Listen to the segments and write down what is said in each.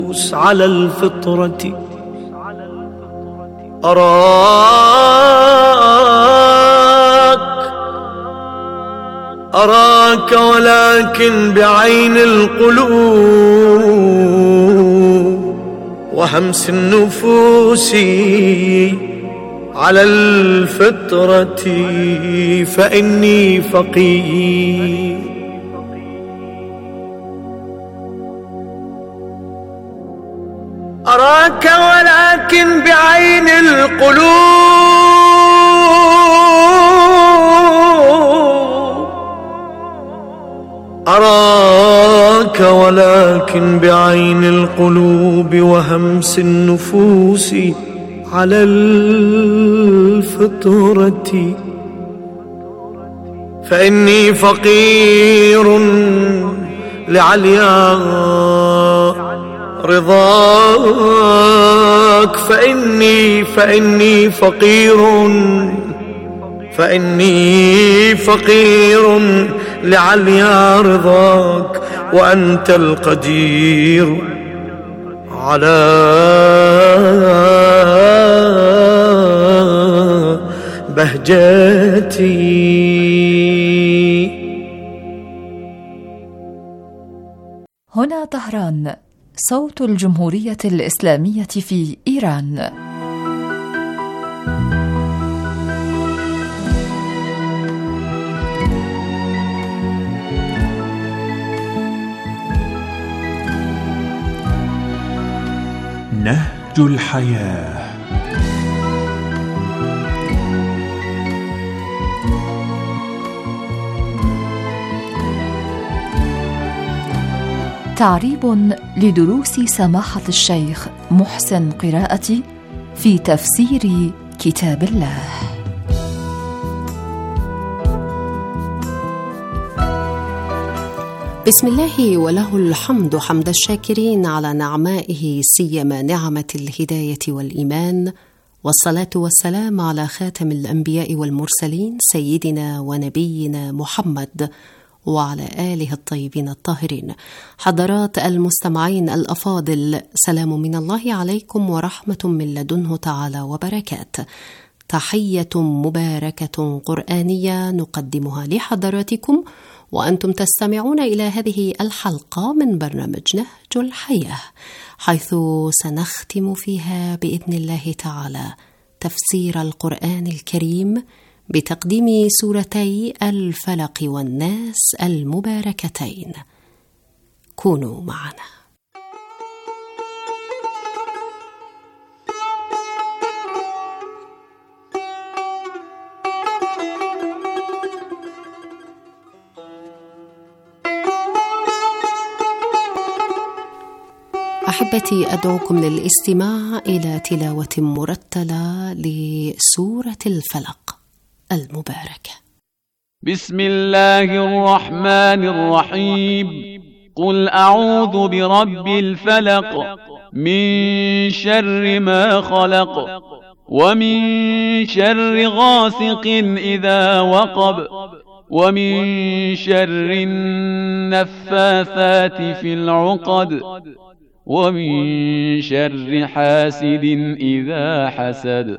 على الفطرة أراك ولكن بعين القلوب وهمس النفوس على الفطرة فإني فقير. أراك ولكن بعين القلوب، أراك ولكن بعين القلوب وهمس النفوس على الفطرة فإني فقير لعليا رضاك، فإني فقير لعليا رضاك، وأنت القدير على بهجتي. هنا طهران، صوت الجمهورية الإسلامية في إيران. نهج الحياة. تعريب لدروس سماحة الشيخ محسن قراءتي في تفسير كتاب الله. بسم الله وله الحمد حمد الشاكرين على نعمائه، سيما نعمة الهداية والإيمان، والصلاة والسلام على خاتم الأنبياء والمرسلين سيدنا ونبينا محمد وعلى آله الطيبين الطاهرين. حضرات المستمعين الأفاضل، سلام من الله عليكم ورحمة من لدنه تعالى وبركاته. تحية مباركة قرآنية نقدمها لحضراتكم وأنتم تستمعون إلى هذه الحلقة من برنامج نهج الحياة، حيث سنختم فيها بإذن الله تعالى تفسير القرآن الكريم بتقديم سورتي الفلق والناس المباركتين. كونوا معنا. أحبتي، أدعوكم للاستماع إلى تلاوة مرتلة لسورة الفلق المباركة. بسم الله الرحمن الرحيم. قل أعوذ برب الفلق من شر ما خلق ومن شر غاسق إذا وقب ومن شر النفاثات في العقد ومن شر حاسد إذا حسد.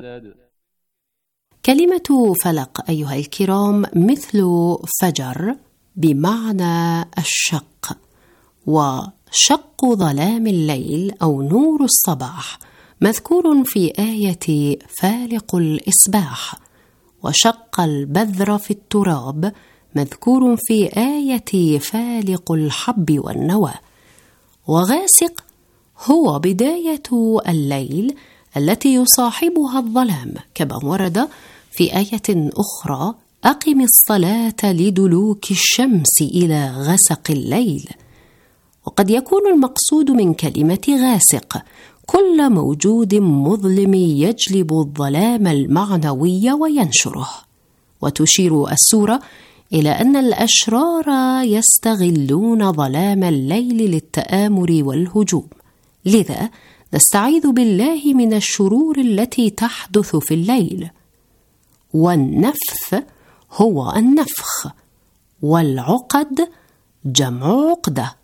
كلمة فلق أيها الكرام مثل فجر بمعنى الشق، وشق ظلام الليل أو نور الصباح مذكور في آية فالق الإصباح، وشق البذر في التراب مذكور في آية فالق الحب والنوى، وغاسق هو بداية الليل التي يصاحبها الظلام، كما ورد في آية أخرى أقم الصلاة لدلوك الشمس إلى غسق الليل. وقد يكون المقصود من كلمة غاسق كل موجود مظلم يجلب الظلام المعنوي وينشره. وتشير السورة إلى أن الأشرار يستغلون ظلام الليل للتآمر والهجوم، لذا نستعيذ بالله من الشرور التي تحدث في الليل. والنفث هو النفخ، والعقد جمع عقدة،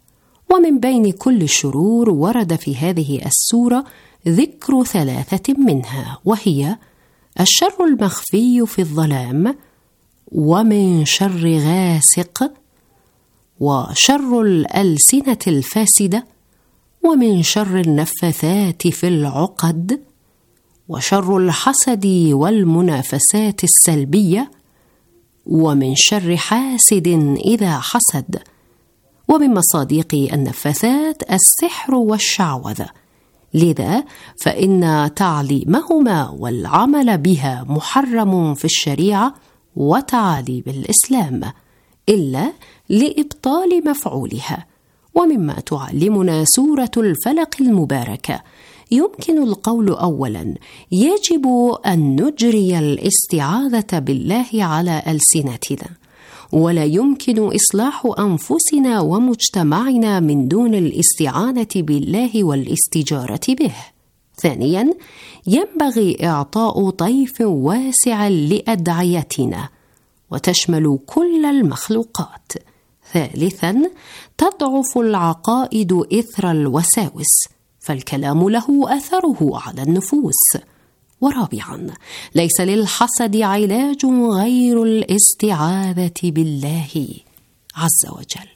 ومن بين كل الشرور ورد في هذه السورة ذكر 3 منها، وهي الشر المخفي في الظلام، ومن شر غاسق، وشر الألسنة الفاسدة، ومن شر النفاثات في العقد، وشر الحسد والمنافسات السلبية، ومن شر حاسد إذا حسد. ومن مصادق النفاثات السحر والشعوذة، لذا فإن تعليمهما والعمل بها محرم في الشريعة وتعاليم الإسلام، إلا لإبطال مفعولها. ومما تعلمنا سورة الفلق المباركة يمكن القول أولاً: يجب أن نجري الاستعاذة بالله على ألسنتنا، ولا يمكن إصلاح أنفسنا ومجتمعنا من دون الاستعانة بالله والاستجارة به. ثانياً، ينبغي إعطاء طيف واسع لأدعيتنا وتشمل كل المخلوقات. ثالثاً، تضعف العقائد إثر الوساوس، فالكلام له أثره على النفوس. ورابعاً، ليس للحسد علاج غير الاستعاذة بالله عز وجل.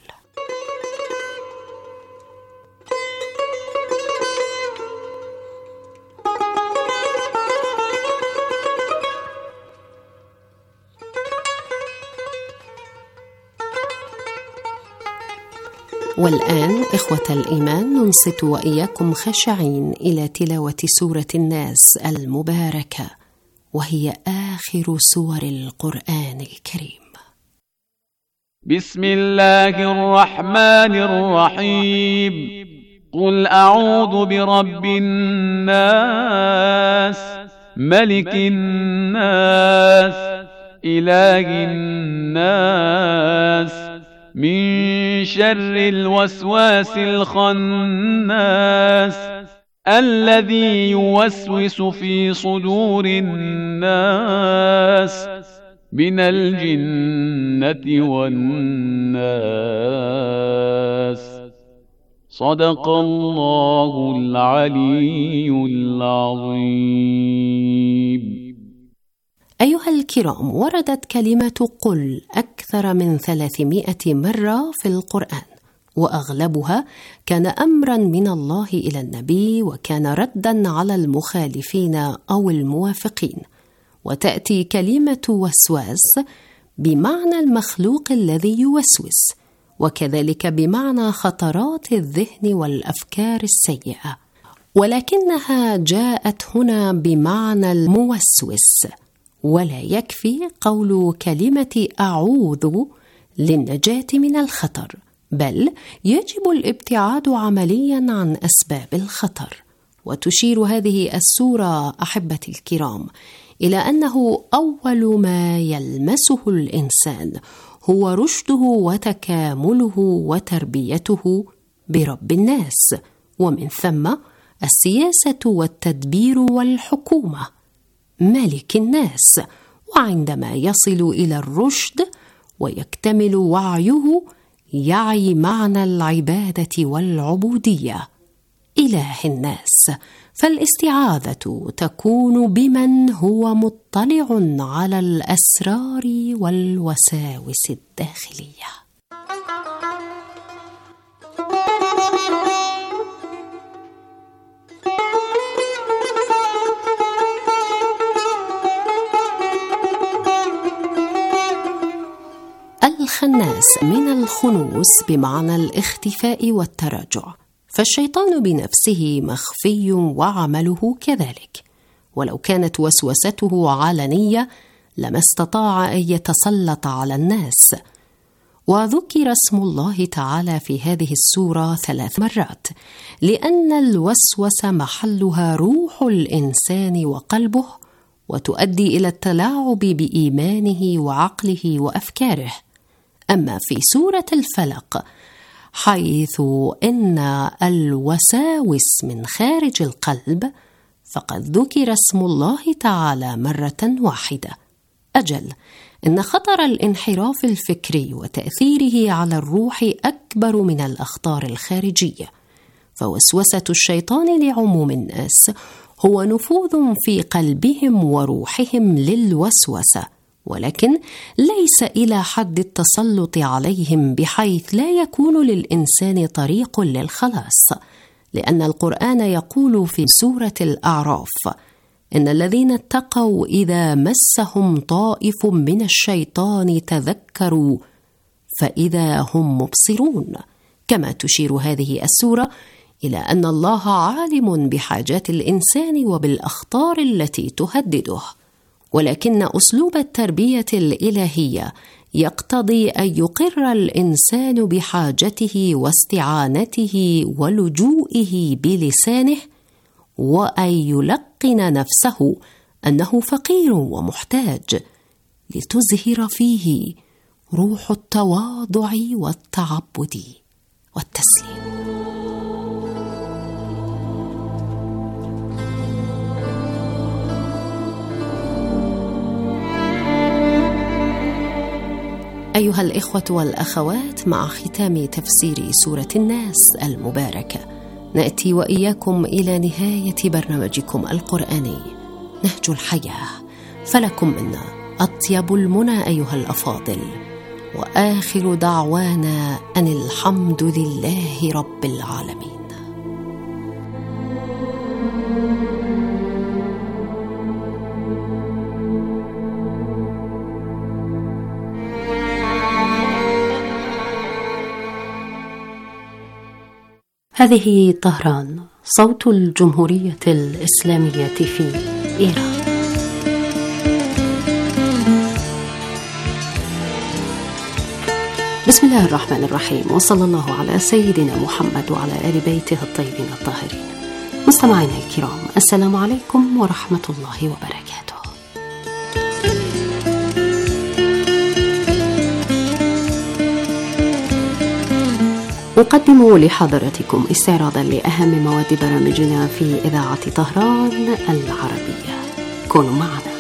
والآن إخوة الإيمان، ننصت وإياكم خاشعين إلى تلاوة سورة الناس المباركة، وهي آخر سور القرآن الكريم. بسم الله الرحمن الرحيم. قل أعوذ برب الناس، ملك الناس، إله الناس، من شر الوسواس الخناس، الذي يوسوس في صدور الناس، من الجنة والناس. صدق الله العلي العظيم. أيها الكرام، وردت كلمة قل أكثر من 300 مرة في القرآن، وأغلبها كان أمرا من الله إلى النبي، وكان ردا على المخالفين أو الموافقين. وتأتي كلمة وسواس بمعنى المخلوق الذي يوسوس، وكذلك بمعنى خطرات الذهن والأفكار السيئة، ولكنها جاءت هنا بمعنى الموسوس. ولا يكفي قول كلمة أعوذ للنجاة من الخطر، بل يجب الابتعاد عمليا عن أسباب الخطر. وتشير هذه السورة أحبتي الكرام إلى أنه أول ما يلمسه الإنسان هو رشده وتكامله وتربيته برب الناس، ومن ثم السياسة والتدبير والحكومة، ملك الناس. وعندما يصل إلى الرشد ويكتمل وعيه، يعي معنى العبادة والعبودية، إله الناس. فالاستعاذة تكون بمن هو مطلع على الأسرار والوساوس الداخلية. الخناس من الخنوس بمعنى الاختفاء والتراجع، فالشيطان بنفسه مخفي وعمله كذلك، ولو كانت وسوسته علنية لما استطاع أن يتسلط على الناس. وذكر اسم الله تعالى في هذه السورة 3 مرات، لأن الوسوسة محلها روح الإنسان وقلبه، وتؤدي إلى التلاعب بإيمانه وعقله وأفكاره. أما في سورة الفلق، حيث إن الوساوس من خارج القلب، فقد ذكر اسم الله تعالى مرة واحدة. أجل، إن خطر الانحراف الفكري وتأثيره على الروح أكبر من الأخطار الخارجية، فوسوسة الشيطان لعموم الناس هو نفوذ في قلبهم وروحهم للوسوسة، ولكن ليس إلى حد التسلط عليهم بحيث لا يكون للإنسان طريق للخلاص، لأن القرآن يقول في سورة الأعراف: إن الذين اتقوا إذا مسهم طائف من الشيطان تذكروا فإذا هم مبصرون. كما تشير هذه السورة إلى أن الله عالم بحاجات الإنسان وبالأخطار التي تهدده، ولكن أسلوب التربية الإلهية يقتضي أن يقر الإنسان بحاجته واستعانته ولجوئه بلسانه، وأن يلقن نفسه أنه فقير ومحتاج، لتزهر فيه روح التواضع والتعبد والتسليم. أيها الإخوة والأخوات، مع ختام تفسير سورة الناس المباركة نأتي وإياكم إلى نهاية برنامجكم القرآني نهج الحياة، فلكم منا أطيب المنى أيها الأفاضل، وآخر دعوانا أن الحمد لله رب العالمين. هذه طهران، صوت الجمهورية الإسلامية في إيران. بسم الله الرحمن الرحيم، وصلى الله على سيدنا محمد وعلى آل بيته الطيبين الطاهرين. مستمعينا الكرام، السلام عليكم ورحمة الله وبركاته. أقدم لحضراتكم استعراضا لأهم مواد برامجنا في إذاعة طهران العربية. كونوا معنا.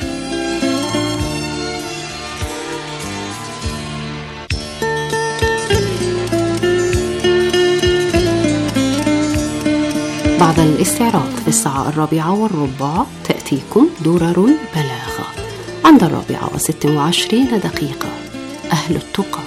بعد الاستعراض في الساعة 4:15 تأتيكم درر البلاغة، عند 4:26 أهل التقى.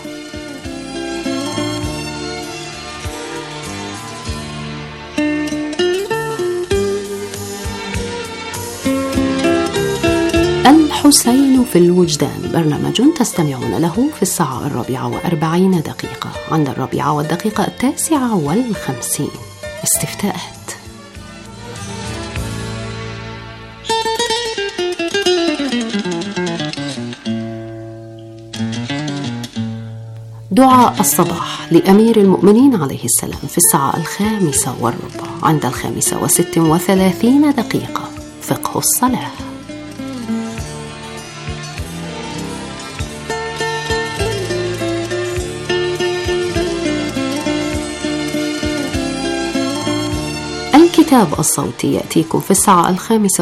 الحسين في الوجدان، برنامج تستمعون له في الساعة 4:40 عند 4:59 استفتاءات. دعاء الصباح لأمير المؤمنين عليه السلام في الساعة 5:15 عند 5:36 فقه الصلاة. الكتاب الصوتي يأتيكم في الساعة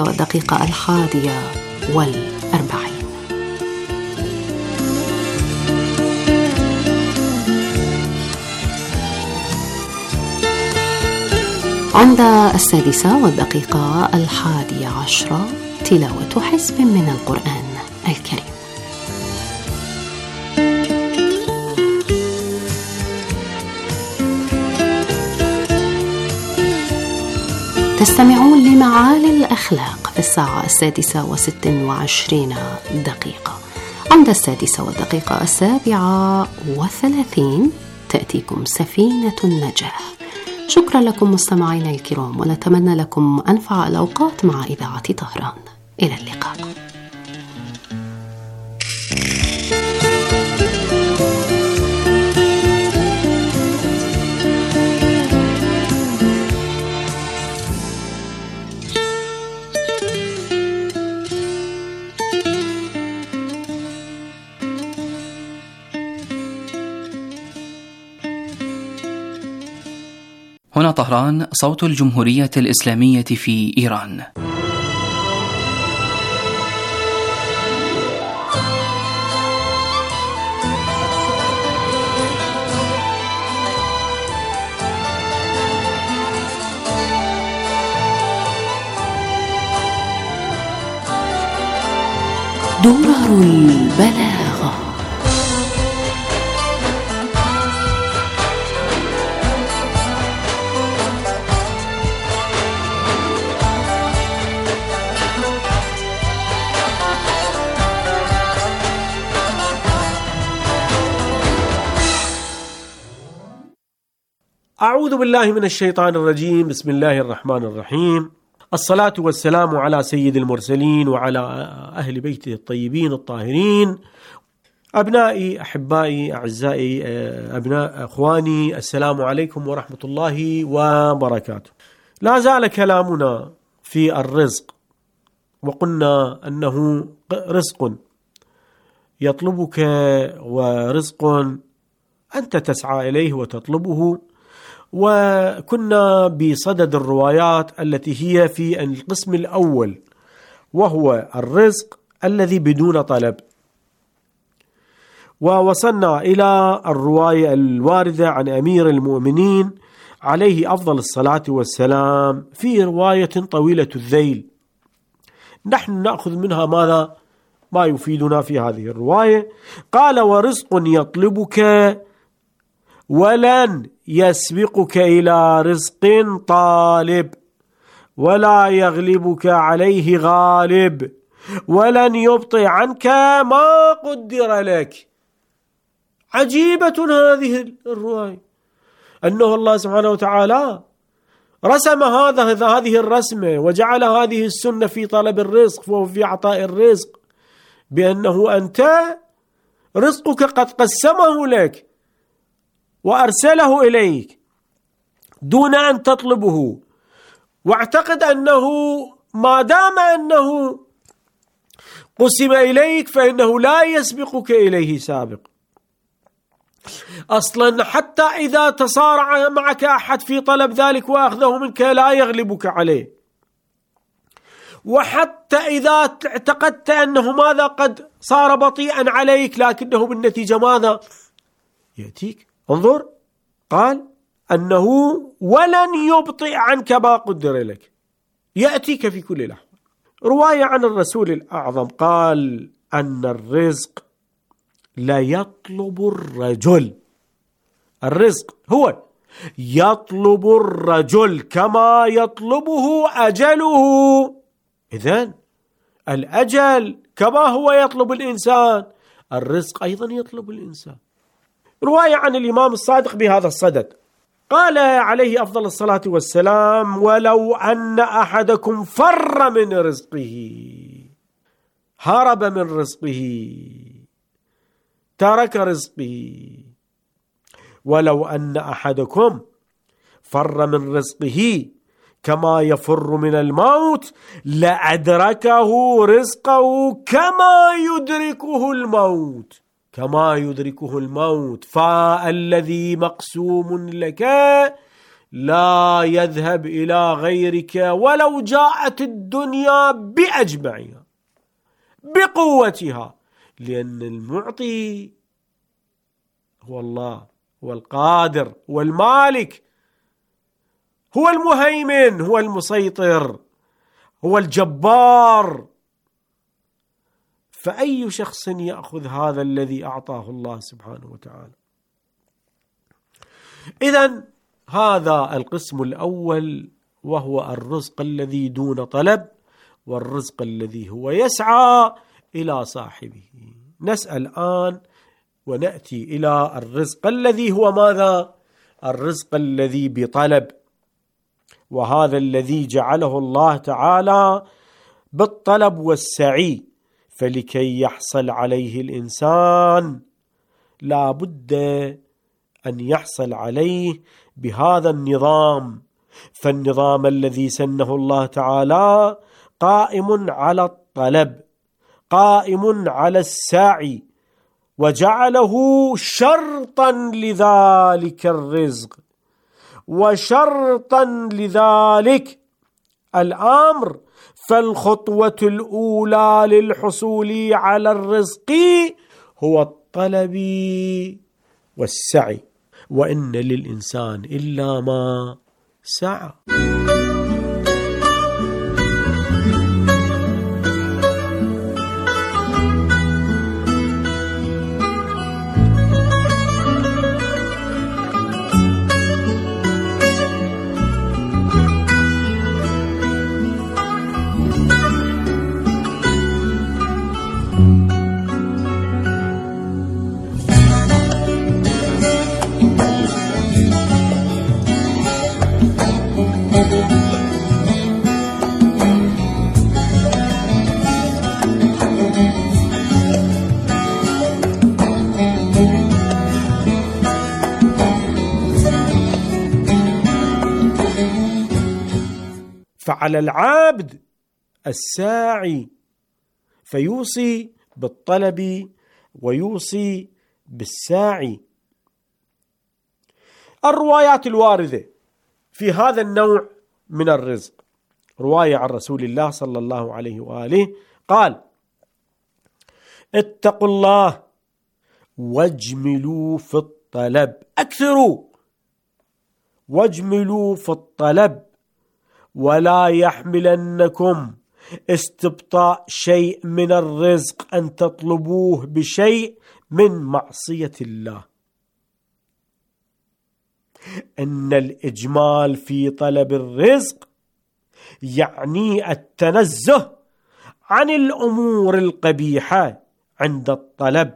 5:41. عند 6:11 تلاوة حزب من القرآن الكريم. تستمعون لمعالي الأخلاق في الساعة 6:26 عند 6:37 تأتيكم سفينة النجاة. شكرا لكم مستمعينا الكرام، ونتمنى لكم أنفع الأوقات مع إذاعة طهران. إلى اللقاء. هنا طهران، صوت الجمهورية الإسلامية في إيران. درر البلاغة. أعوذ بالله من الشيطان الرجيم. بسم الله الرحمن الرحيم. الصلاة والسلام على سيد المرسلين وعلى أهل بيته الطيبين الطاهرين. أبنائي أحبائي أعزائي أبناء أخواني، السلام عليكم ورحمة الله وبركاته. لا زال كلامنا في الرزق، وقلنا أنه رزق يطلبك ورزق أنت تسعى إليه وتطلبه. وكنا بصدد الروايات التي هي في القسم الأول، وهو الرزق الذي بدون طلب، ووصلنا إلى الرواية الواردة عن أمير المؤمنين عليه أفضل الصلاة والسلام في رواية طويلة الذيل. نحن نأخذ منها ماذا؟ ما يفيدنا في هذه الرواية. قال: ورزق يطلبك ولن يسبقك إلى رزق طالب، ولا يغلبك عليه غالب، ولن يبطئ عنك ما قدر لك. عجيبة هذه الرواية، أنه الله سبحانه وتعالى رسم هذه الرسمة وجعل هذه السنة في طلب الرزق وفي عطاء الرزق، بأنه أنت رزقك قد قسمه لك وأرسله إليك دون أن تطلبه، واعتقد أنه ما دام أنه قسم إليك فإنه لا يسبقك إليه سابق. أصلا حتى إذا تصارع معك أحد في طلب ذلك وأخذه منك لا يغلبك عليه، وحتى إذا اعتقدت أنه ماذا قد صار بطيئا عليك لكنه بالنتيجة ماذا يأتيك. انظر، قال أنه ولن يبطئ عنك ما قدر لك، يأتيك في كل لحظة. رواية عن الرسول الأعظم قال أن الرزق لا يطلب الرجل، الرزق هو يطلب الرجل كما يطلبه أجله. إذن الأجل كما هو يطلب الإنسان، الرزق أيضا يطلب الإنسان. رواية عن الإمام الصادق بهذا الصدد قال عليه أفضل الصلاة والسلام: ولو أن أحدكم فر من رزقه، هرب من رزقه، ترك رزقه، ولو أن أحدكم فر من رزقه كما يفر من الموت لأدركه رزقه كما يدركه الموت، كما يدركه الموت. فالذي مقسوم لك لا يذهب إلى غيرك ولو جاءت الدنيا بأجمعها بقوتها، لأن المعطي هو الله، هو القادر، هو المالك، هو المهيمن، هو المسيطر، هو الجبار. فأي شخص يأخذ هذا الذي أعطاه الله سبحانه وتعالى؟ إذن هذا القسم الأول، وهو الرزق الذي دون طلب، والرزق الذي هو يسعى إلى صاحبه. نسأل الآن ونأتي إلى الرزق الذي هو ماذا؟ الرزق الذي بطلب، وهذا الذي جعله الله تعالى بالطلب والسعي. فلكي يحصل عليه الإنسان لا بد أن يحصل عليه بهذا النظام. فالنظام الذي سنه الله تعالى قائم على الطلب، قائم على السعي، وجعله شرطا لذلك الرزق وشرطا لذلك الأمر. فالخطوة الأولى للحصول على الرزق هو الطلب والسعي، وإن للإنسان إلا ما سعى. فعلى العبد الساعي فيوصي بالطلب ويوصي بالساعي. الروايات الواردة في هذا النوع من الرزق، رواية عن رسول الله صلى الله عليه وآله قال: اتقوا الله واجملوا في الطلب، أكثروا واجملوا في الطلب، ولا يحملنكم استبطاء شيء من الرزق أن تطلبوه بشيء من معصية الله. إن الإجمال في طلب الرزق يعني التنزه عن الأمور القبيحة عند الطلب،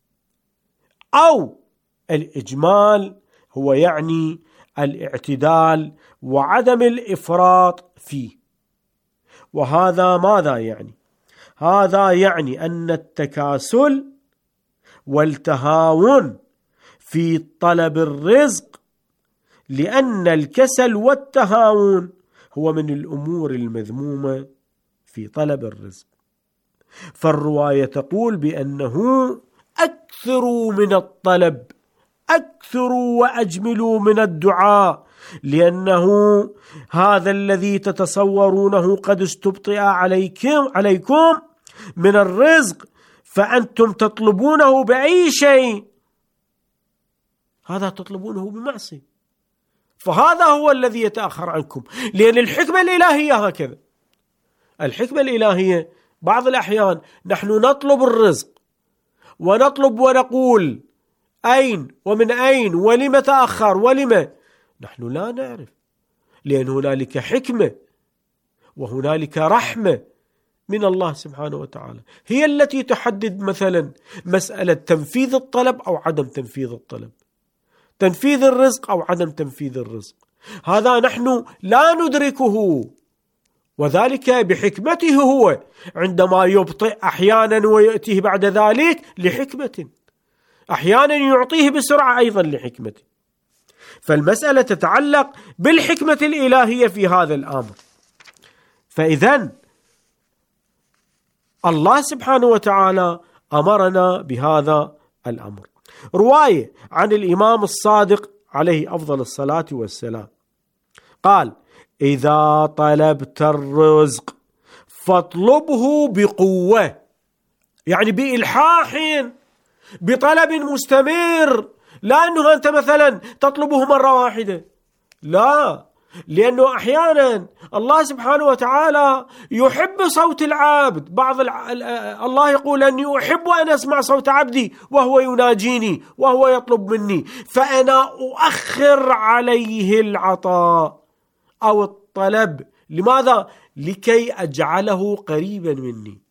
أو الإجمال هو يعني الاعتدال وعدم الإفراط فيه. وهذا ماذا يعني؟ هذا يعني أن التكاسل والتهاون في طلب الرزق، لأن الكسل والتهاون هو من الأمور المذمومة في طلب الرزق. فالرواية تقول بأنه أكثروا من الطلب، أكثروا وأجملوا من الدعاء، لأنه هذا الذي تتصورونه قد استبطئ عليكم من الرزق، فأنتم تطلبونه بأي شيء، هذا تطلبونه بمعصية، فهذا هو الذي يتأخر عنكم. لأن الحكمة الإلهية هكذا، الحكمة الإلهية بعض الأحيان نحن نطلب الرزق ونطلب ونقول أين ومن أين ولم تأخر ولم، نحن لا نعرف، لأن هنالك حكمة وهنالك رحمة من الله سبحانه وتعالى هي التي تحدد مثلا مسألة تنفيذ الطلب أو عدم تنفيذ الطلب، تنفيذ الرزق أو عدم تنفيذ الرزق. هذا نحن لا ندركه، وذلك بحكمته هو، عندما يبطئ أحيانا ويأتيه بعد ذلك لحكمة، أحيانا يعطيه بسرعة أيضا لحكمة. فالمسألة تتعلق بالحكمة الإلهية في هذا الأمر. فإذن الله سبحانه وتعالى أمرنا بهذا الأمر. رواية عن الإمام الصادق عليه أفضل الصلاة والسلام قال: إذا طلبت الرزق فاطلبه بقوة، يعني بإلحاح، بطلب مستمر، لا أنه أنت مثلا تطلبه مرة واحدة، لا، لأنه أحيانا الله سبحانه وتعالى يحب صوت العبد. الله يقول أني أحب أن أسمع صوت عبدي وهو يناجيني وهو يطلب مني، فأنا أؤخر عليه العطاء أو الطلب. لماذا؟ لكي أجعله قريبا مني.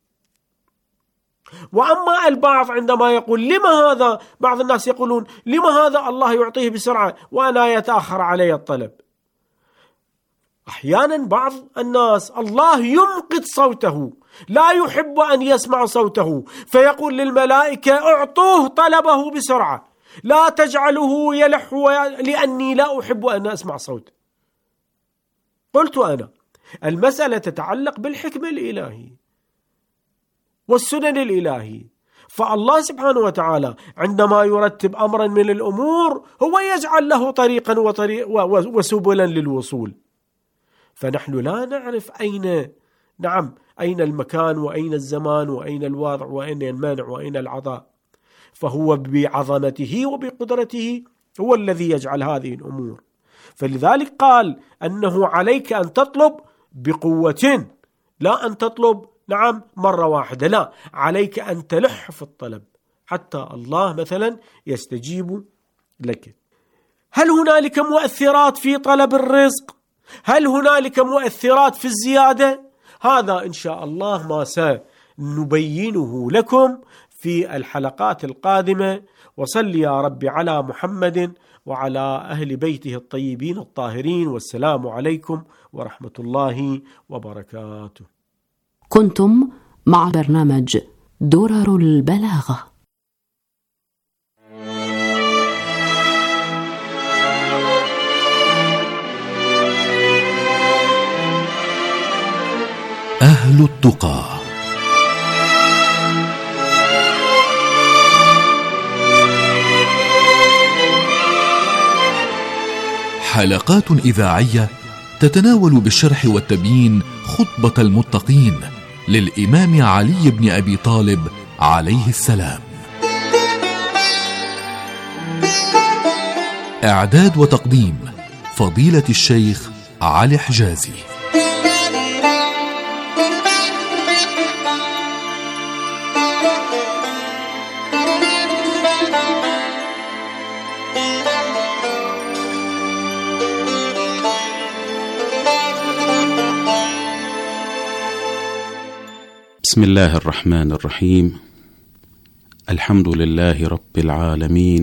وأما البعض عندما يقول لما هذا، بعض الناس يقولون لما هذا الله يعطيه بسرعة وأنا يتأخر علي الطلب. أحيانا بعض الناس الله يمقت صوته، لا يحب أن يسمع صوته، فيقول للملائكة اعطوه طلبه بسرعة، لا تجعله يلح لأني لا أحب أن أسمع صوته. قلت أنا المسألة تتعلق بالحكمة الإلهية والسنن الإلهية. فالله سبحانه وتعالى عندما يرتب أمرا من الأمور هو يجعل له طريقا وسبلا للوصول. فنحن لا نعرف أين المكان وأين الزمان وأين الوضع وأين المانع وأين العطاء، فهو بعظمته وبقدرته هو الذي يجعل هذه الأمور. فلذلك قال أنه عليك أن تطلب بقوة، لا أن تطلب مرة واحدة، لا، عليك أن تلح في الطلب حتى الله مثلا يستجيب لك. هل هنالك مؤثرات في طلب الرزق؟ هل هنالك مؤثرات في الزيادة؟ هذا إن شاء الله ما سنبينه لكم في الحلقات القادمة. وصل يا رب على محمد وعلى أهل بيته الطيبين الطاهرين، والسلام عليكم ورحمة الله وبركاته. كنتم مع برنامج درر البلاغة. أهل التقى. حلقات إذاعية تتناول بالشرح والتبيين خطبة المتقين للإمام علي بن أبي طالب عليه السلام. إعداد وتقديم فضيلة الشيخ علي حجازي. بسم الله الرحمن الرحيم. الحمد لله رب العالمين،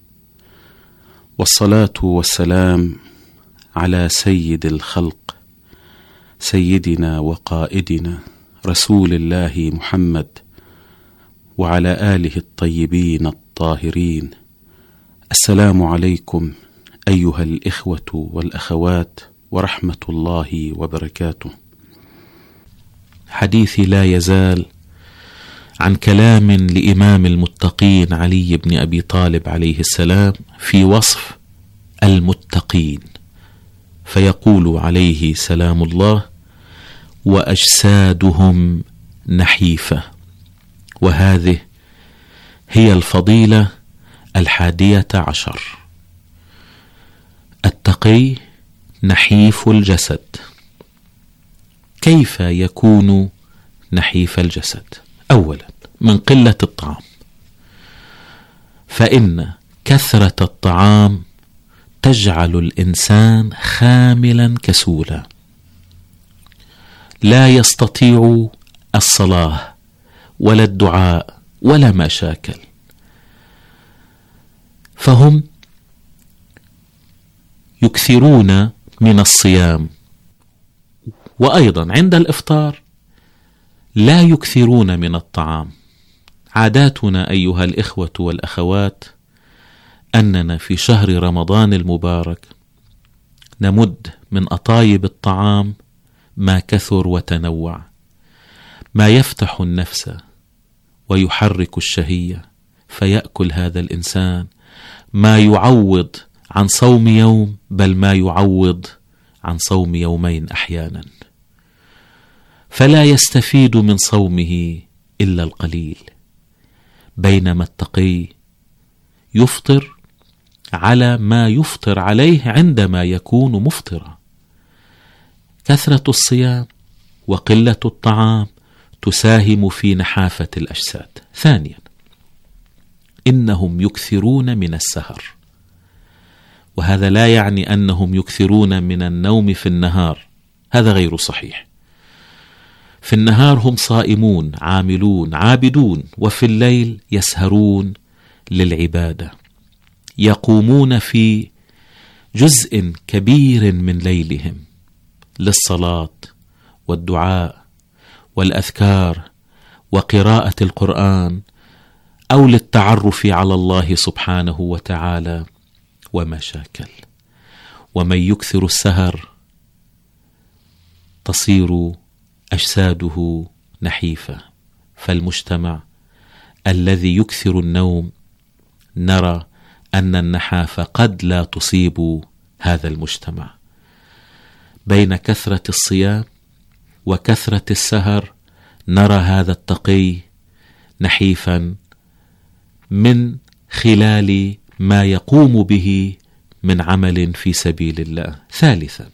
والصلاة والسلام على سيد الخلق سيدنا وقائدنا رسول الله محمد وعلى آله الطيبين الطاهرين. السلام عليكم أيها الإخوة والأخوات ورحمة الله وبركاته. حديثي لا يزال عن كلام لإمام المتقين علي بن أبي طالب عليه السلام في وصف المتقين، فيقول عليه سلام الله: وأجسادهم نحيفة. وهذه هي الفضيلة 11. التقي نحيف الجسد. كيف يكون نحيف الجسد؟ أولا من قلة الطعام، فإن كثرة الطعام تجعل الإنسان خاملا كسولا، لا يستطيع الصلاة ولا الدعاء ولا ما شاكل. فهم يكثرون من الصيام، وأيضا عند الإفطار لا يكثرون من الطعام. عاداتنا أيها الإخوة والأخوات أننا في شهر رمضان المبارك نمد من أطايب الطعام ما كثر وتنوع، ما يفتح النفس ويحرك الشهية، فيأكل هذا الإنسان ما يعوض عن صوم يوم، بل ما يعوض عن صوم يومين أحيانا، فلا يستفيد من صومه إلا القليل. بينما التقي يفطر على ما يفطر عليه عندما يكون مفطرا. كثرة الصيام وقلة الطعام تساهم في نحافة الأجساد. ثانيا إنهم يكثرون من السهر، وهذا لا يعني أنهم يكثرون من النوم في النهار، هذا غير صحيح. في النهار هم صائمون عاملون عابدون، وفي الليل يسهرون للعبادة، يقومون في جزء كبير من ليلهم للصلاة والدعاء والأذكار وقراءة القرآن، أو للتعرف على الله سبحانه وتعالى وما شاكل. ومن يكثر السهر تصير أجساده نحيفة. فالمجتمع الذي يكثر النوم نرى أن النحافة قد لا تصيب هذا المجتمع. بين كثرة الصيام وكثرة السهر نرى هذا التقي نحيفا من خلال ما يقوم به من عمل في سبيل الله. ثالثا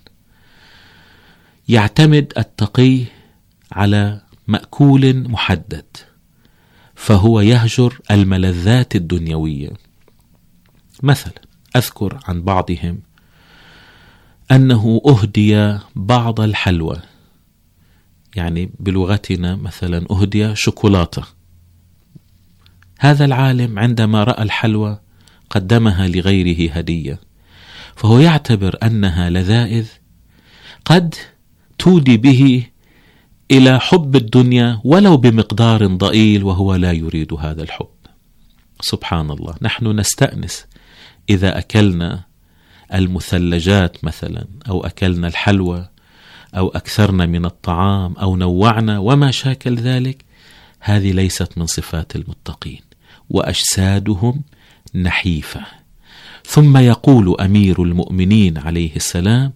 يعتمد التقي على مأكول محدد، فهو يهجر الملذات الدنيوية. مثلا أذكر عن بعضهم أنه أهدي بعض الحلوى، يعني بلغتنا مثلا أهدي شوكولاتة. هذا العالم عندما رأى الحلوى قدمها لغيره هدية، فهو يعتبر أنها لذائذ قد تودي به إلى حب الدنيا ولو بمقدار ضئيل، وهو لا يريد هذا الحب. سبحان الله، نحن نستأنس إذا أكلنا المثلجات مثلا، أو أكلنا الحلوى، أو أكثرنا من الطعام أو نوعنا وما شاكل ذلك، هذه ليست من صفات المتقين، وأجسادهم نحيفة. ثم يقول أمير المؤمنين عليه السلام: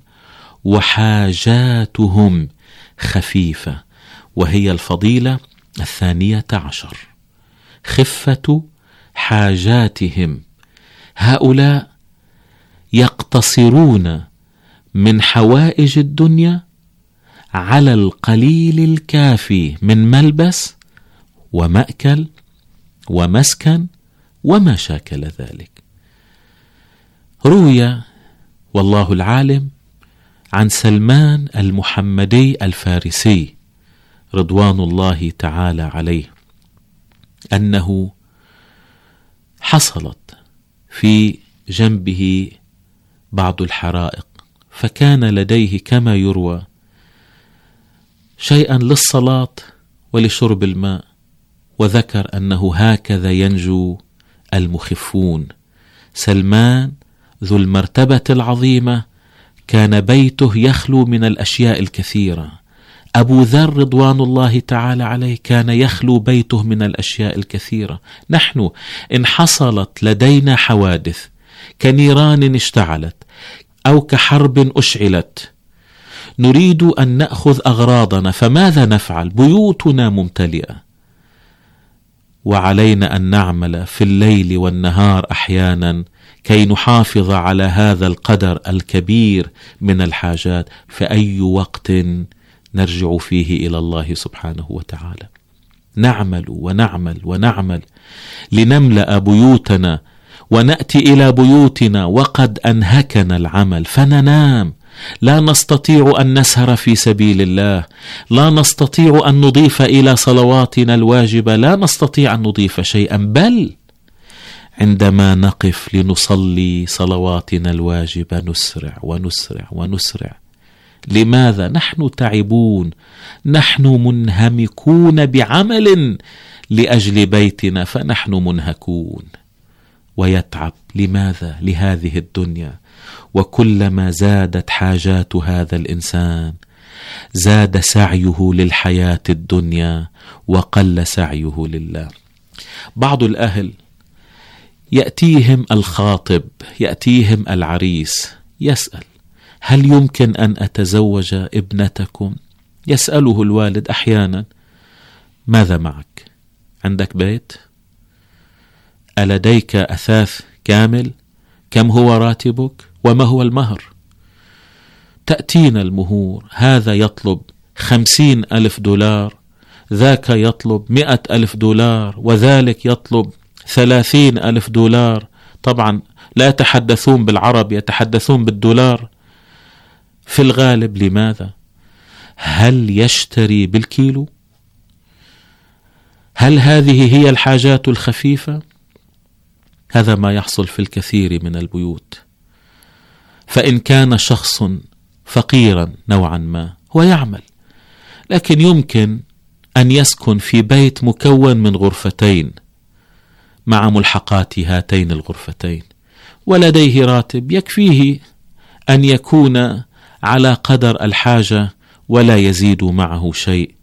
وحاجاتهم خفيفة، وهي الفضيلة 12، خفة حاجاتهم. هؤلاء يقتصرون من حوائج الدنيا على القليل الكافي من ملبس ومأكل ومسكن وما شاكل ذلك. روي والله العالم عن سلمان المحمدي الفارسي رضوان الله تعالى عليه أنه حصلت في جنبه بعض الحرائق، فكان لديه كما يروى شيئا للصلاة ولشرب الماء، وذكر أنه هكذا ينجو المخفون. سلمان ذو المرتبة العظيمة كان بيته يخلو من الأشياء الكثيرة. أبو ذر رضوان الله تعالى عليه كان يخلو بيته من الأشياء الكثيرة. نحن إن حصلت لدينا حوادث كنيران اشتعلت أو كحرب أشعلت، نريد أن نأخذ أغراضنا، فماذا نفعل؟ بيوتنا ممتلئة، وعلينا أن نعمل في الليل والنهار أحيانا كي نحافظ على هذا القدر الكبير من الحاجات. فأي وقت نرجع فيه إلى الله سبحانه وتعالى؟ نعمل ونعمل ونعمل لنملأ بيوتنا، ونأتي إلى بيوتنا وقد أنهكنا العمل فننام. لا نستطيع أن نسهر في سبيل الله، لا نستطيع أن نضيف إلى صلواتنا الواجبة، لا نستطيع أن نضيف شيئا، بل عندما نقف لنصلي صلواتنا الواجبة نسرع ونسرع ونسرع. لماذا؟ نحن تعبون، نحن منهمكون بعمل لأجل بيتنا، فنحن منهكون. ويتعب لماذا؟ لهذه الدنيا. وكلما زادت حاجات هذا الإنسان زاد سعيه للحياة الدنيا وقل سعيه لله. بعض الأهل يأتيهم الخاطب، يأتيهم العريس، يسأل: هل يمكن أن أتزوج ابنتكم؟ يسأله الوالد أحيانا: ماذا معك؟ عندك بيت؟ ألديك أثاث كامل؟ كم هو راتبك؟ وما هو المهر؟ تأتينا المهور، هذا يطلب 50,000 دولار، ذاك يطلب 100,000 دولار، وذلك يطلب 30,000 دولار. طبعا لا يتحدثون بالعرب، يتحدثون بالدولار في الغالب. لماذا؟ هل يشتري بالكيلو؟ هل هذه هي الحاجات الخفيفة؟ هذا ما يحصل في الكثير من البيوت. فإن كان شخص فقيرا نوعا ما هو يعمل، لكن يمكن أن يسكن في بيت مكون من غرفتين مع ملحقات هاتين الغرفتين، ولديه راتب يكفيه أن يكون على قدر الحاجة ولا يزيد معه شيء.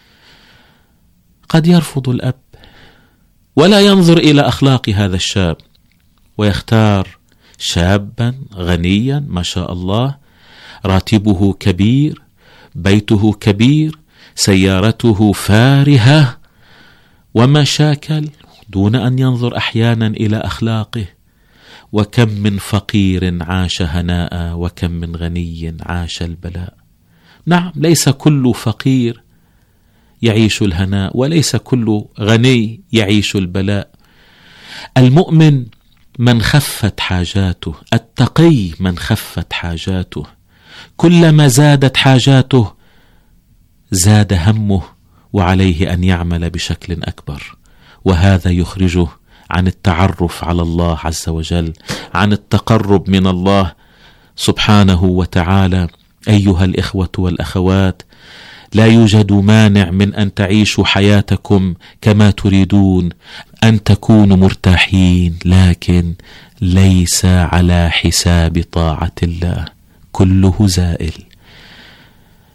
قد يرفض الأب ولا ينظر إلى أخلاق هذا الشاب، ويختار شابا غنيا ما شاء الله، راتبه كبير، بيته كبير، سيارته فارهة وما شاكل، دون أن ينظر أحيانا إلى أخلاقه. وكم من فقير عاش هناء، وكم من غني عاش البلاء. نعم، ليس كل فقير يعيش الهناء، وليس كل غني يعيش البلاء. المؤمن من خفت حاجاته، التقي من خفت حاجاته. كلما زادت حاجاته زاد همه، وعليه أن يعمل بشكل أكبر، وهذا يخرجه عن التعرف على الله عز وجل، عن التقرب من الله سبحانه وتعالى. أيها الإخوة والأخوات، لا يوجد مانع من أن تعيشوا حياتكم كما تريدون، أن تكونوا مرتاحين، لكن ليس على حساب طاعة الله. كله زائل.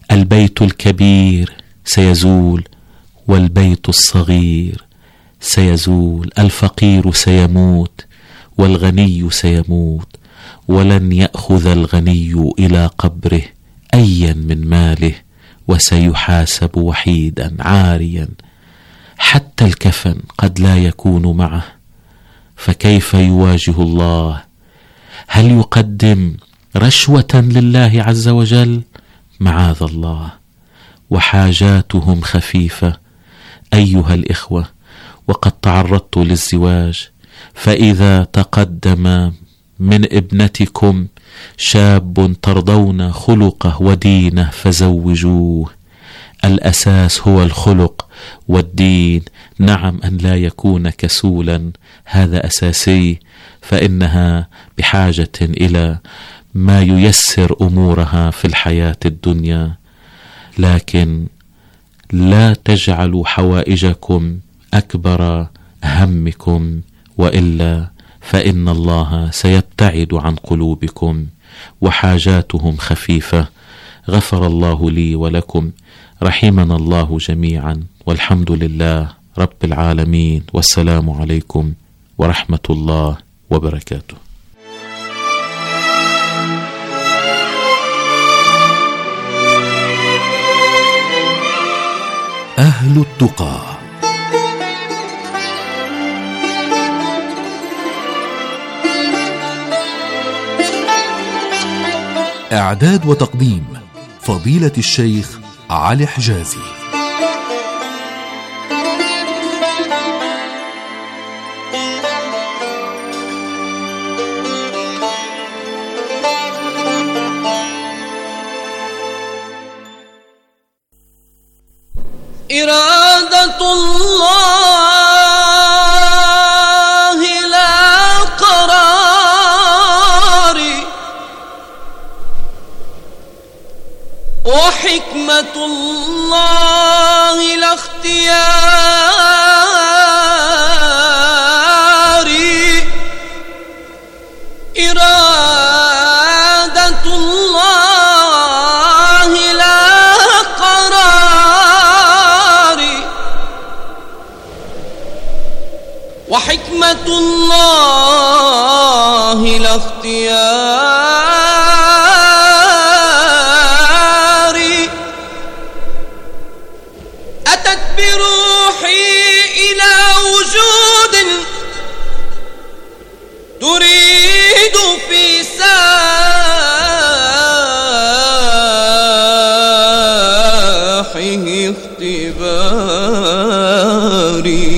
البيت الكبير سيزول والبيت الصغير سيزول، الفقير سيموت والغني سيموت، ولن يأخذ الغني إلى قبره أيا من ماله، وسيحاسب وحيدا عاريا، حتى الكفن قد لا يكون معه، فكيف يواجه الله؟ هل يقدم رشوة لله عز وجل؟ معاذ الله. وحاجاتهم خفيفة أيها الإخوة، وقد تعرضت للزواج، فإذا تقدم من ابنتكم شاب ترضون خلقه ودينه فزوجوه. الأساس هو الخلق والدين، نعم أن لا يكون كسولا، هذا أساسي، فإنها بحاجة إلى ما ييسر أمورها في الحياة الدنيا، لكن لا تجعلوا حوائجكم أكبر همكم، وإلا فإن الله سيبتعد عن قلوبكم. وحاجاتهم خفيفة. غفر الله لي ولكم، رحمنا الله جميعا، والحمد لله رب العالمين، والسلام عليكم ورحمة الله وبركاته. أهل التقى. إعداد وتقديم فضيلة الشيخ علي حجازي. إرادة الله لا قرار، وحكمة الله لا اختيار. إرادة الله لا قرار، وحكمة الله لا اختيار. أتت بروحي إلى وجود تريد في ساحه اختباري.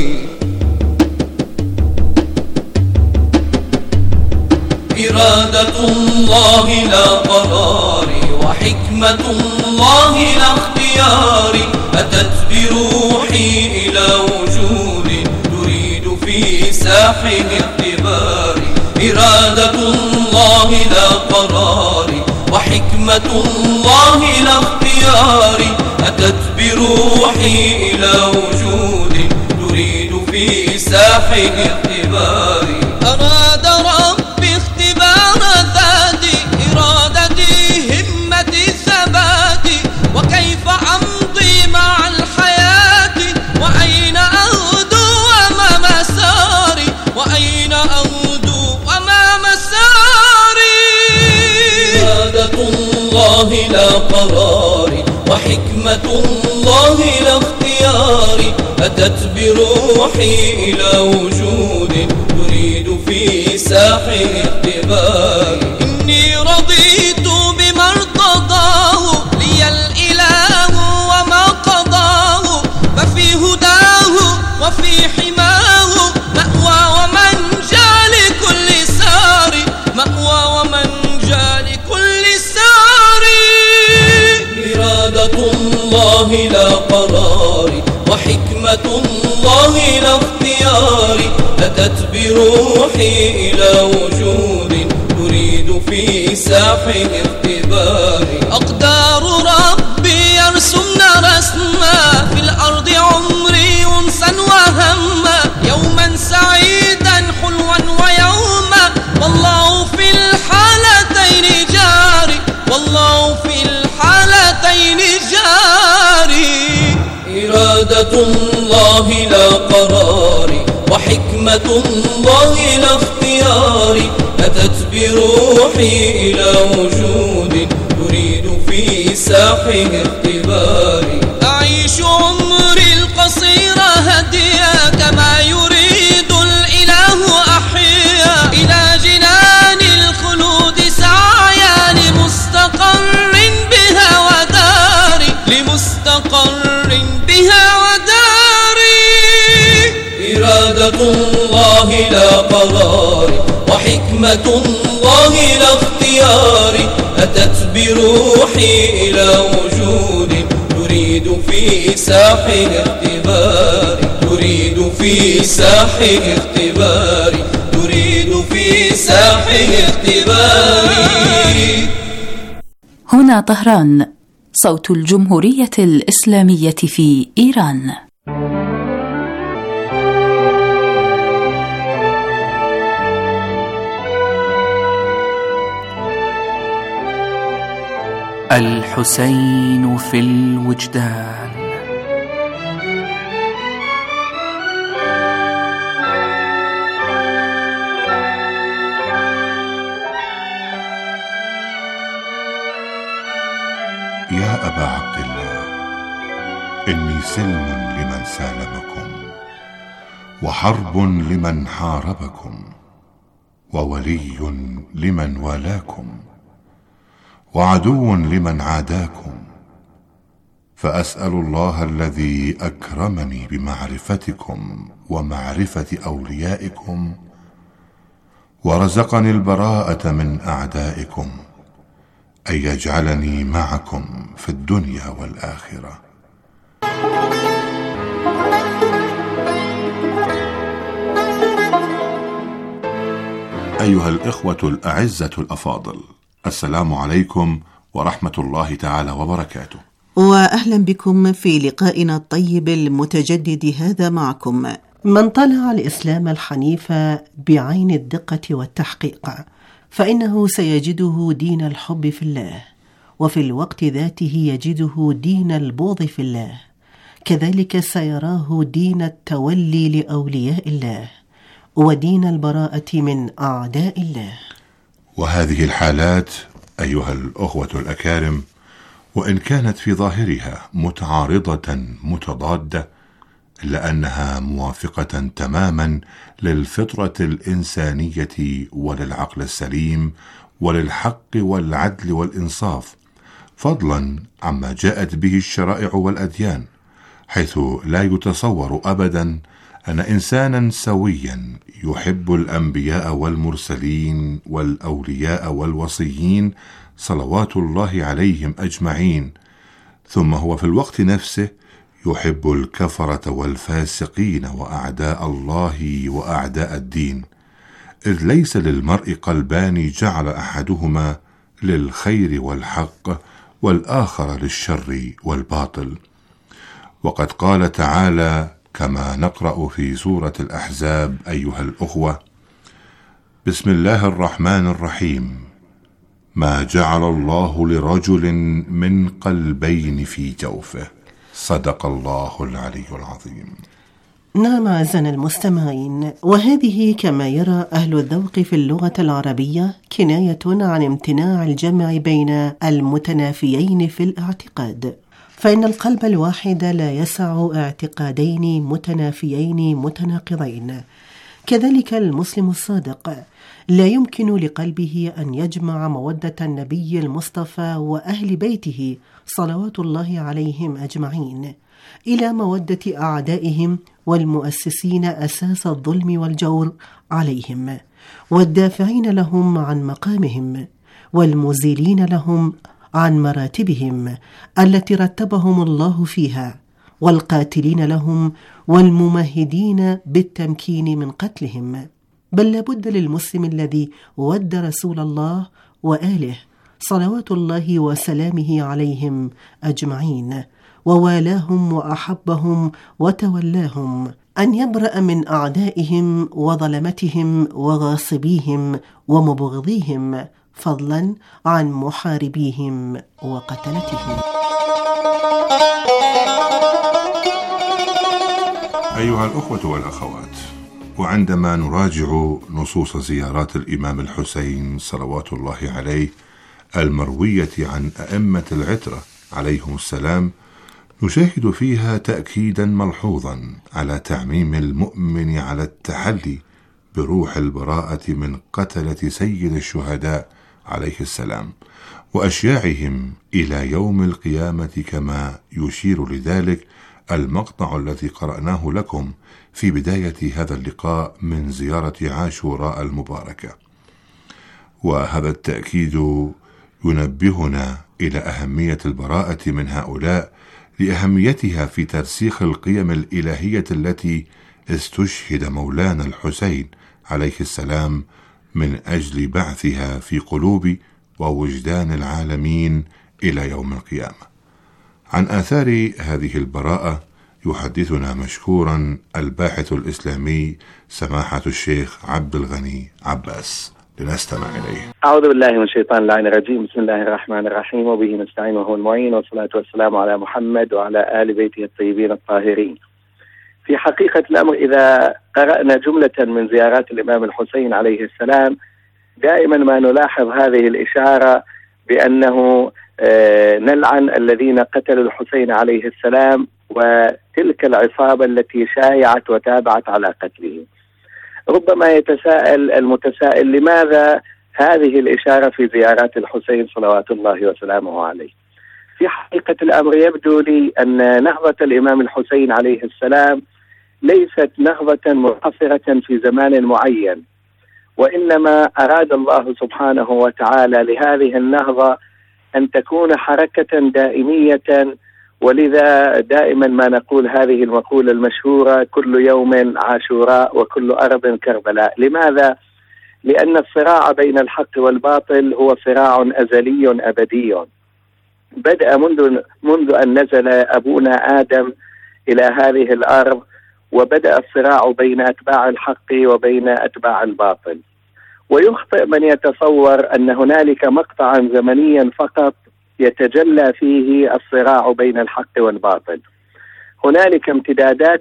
إرادة الله لا قراري، وحكمة الله لا اختياري. أتت بروحي إلى وجود تريد في ساحه اختباري. إرادة الله لا قراري، وحكمة الله لا اختياري. أتت بروحي إلى وجود تريد في ساحه اختباري. أراد ربي اختبار ذاتي، إرادتي همتي ثباتي، وكيف أمضي مع الحياة، وأين أغدو وما مساري، وأين أغدو وما مساري. إرادة الله لا قراري، وحكمة الله لا اختياري. أتت بروحي إلى وجود تريد في ساحه اختباري. إني رضيت بما ارتضاه لي الإله وما قضاه، ففي هداه وفي حماه مأوى ومنجى لكل سار، مأوى ومنجى لكل سار. إرادة الله لا قراري، وحكمة الله لا اختياري. أتت بروحي إلى وجود تريد في ساحه اختباري. أقدار ربي يرسمن رسما في الأرض، عمري أنسا وهما، يوما سعيدا حلوا ويوما، والله في الحالتين جاري، والله في الحالتين إرادة الله لا قراري وحكمة الله لا اختياري أتت بروحي إلى وجود تريد في ساحه اختباري أعيش عمري القصير هديا كما يريد الإله أحيا إلى جنان الخلود سعيا لمستقر بها وداري لمستقر بها وداري إرادة الله لا قراري وحكمة الله لا اختياري أتت بروحي إلى وجود تريد في ساحه اختباري تريد في ساحه اختباري تريد في ساحه اختباري. هنا طهران، صوت الجمهورية الإسلامية في إيران. الحسين في الوجدان. يا أبا عبد الله، إني سلم لمن سالمكم، وحرب لمن حاربكم، وولي لمن والاكم، وعدو لمن عاداكم، فأسأل الله الذي أكرمني بمعرفتكم ومعرفة أوليائكم ورزقني البراءة من أعدائكم أن يجعلني معكم في الدنيا والآخرة. أيها الإخوة الأعزة الأفاضل، السلام عليكم ورحمة الله تعالى وبركاته، وأهلا بكم في لقائنا الطيب المتجدد هذا معكم من طلع الإسلام الحنيف بعين الدقة والتحقيق، فإنه سيجده دين الحب في الله، وفي الوقت ذاته يجده دين البغض في الله، كذلك سيراه دين التولي لأولياء الله، ودين البراءة من أعداء الله. وهذه الحالات أيها الأخوة الأكارم، وإن كانت في ظاهرها متعارضة متضادة، إلا أنها موافقة تماما للفطرة الإنسانية وللعقل السليم وللحق والعدل والإنصاف، فضلا عما جاءت به الشرائع والأديان، حيث لا يتصور أبدا أن إنسانا سويا يحب الأنبياء والمرسلين والأولياء والوصيين صلوات الله عليهم أجمعين، ثم هو في الوقت نفسه يحب الكفرة والفاسقين وأعداء الله وأعداء الدين، إذ ليس للمرء قلبان جعل أحدهما للخير والحق والآخر للشر والباطل. وقد قال تعالى كما نقرأ في سورة الأحزاب أيها الأخوة: بسم الله الرحمن الرحيم، ما جعل الله لرجل من قلبين في جوفه، صدق الله العلي العظيم. نعم أعزائنا المستمعين، وهذه كما يرى أهل الذوق في اللغة العربية كناية عن امتناع الجمع بين المتنافيين في الاعتقاد، فإن القلب الواحد لا يسع اعتقادين متنافيين متناقضين. كذلك المسلم الصادق لا يمكن لقلبه أن يجمع مودة النبي المصطفى وأهل بيته صلوات الله عليهم أجمعين إلى مودة أعدائهم والمؤسسين أساس الظلم والجور عليهم، والدافعين لهم عن مقامهم، والمزيلين لهم عن مراتبهم التي رتبهم الله فيها، والقاتلين لهم والممهدين بالتمكين من قتلهم. بل لابد للمسلم الذي ود رسول الله وآله صلوات الله وسلامه عليهم أجمعين ووالاهم وأحبهم وتولاهم أن يبرأ من أعدائهم وظلمتهم وغاصبيهم ومبغضيهم، فضلا عن محاربيهم وقتلتهم. أيها الأخوة والأخوات، وعندما نراجع نصوص زيارات الإمام الحسين صلوات الله عليه المروية عن أئمة العترة عليهم السلام، نشاهد فيها تأكيدا ملحوظا على تعميم المؤمن على التحلي بروح البراءة من قتلة سيد الشهداء عليه السلام وأشياعهم إلى يوم القيامة، كما يشير لذلك المقطع الذي قرأناه لكم في بداية هذا اللقاء من زيارة عاشوراء المباركة. وهذا التأكيد ينبهنا إلى أهمية البراءة من هؤلاء لأهميتها في ترسيخ القيم الإلهية التي استشهد مولانا الحسين عليه السلام من أجل بعثها في قلوب ووجدان العالمين إلى يوم القيامة. عن آثار هذه البراءة يحدثنا مشكورا الباحث الإسلامي سماحة الشيخ عبد الغني عباس، لنستمع إليه. أعوذ بالله من الشيطان اللعين الرجيم. بسم الله الرحمن الرحيم، وبه نستعين وهو المعين، والصلاة والسلام على محمد وعلى آل بيته الطيبين الطاهرين. في حقيقة الأمر إذا قرأنا جملة من زيارات الإمام الحسين عليه السلام، دائما ما نلاحظ هذه الإشارة بأنه نلعن الذين قتلوا الحسين عليه السلام وتلك العصابة التي شايعت وتابعت على قتله. ربما يتساءل المتسائل لماذا هذه الإشارة في زيارات الحسين صلوات الله وسلامه عليه. في حقيقة الأمر يبدو لي أن نهضة الإمام الحسين عليه السلام ليست نهضة منحصرة في زمان معين، وإنما أراد الله سبحانه وتعالى لهذه النهضة أن تكون حركة دائمية، ولذا دائما ما نقول هذه المقولة المشهورة: كل يوم عاشوراء وكل أرض كربلاء. لماذا؟ لأن الصراع بين الحق والباطل هو صراع أزلي أبدي، بدأ منذ أن نزل أبونا آدم إلى هذه الأرض، وبدأ الصراع بين أتباع الحق وبين أتباع الباطل. ويخطئ من يتصور أن هنالك مقطعا زمنيا فقط يتجلى فيه الصراع بين الحق والباطل. هنالك امتدادات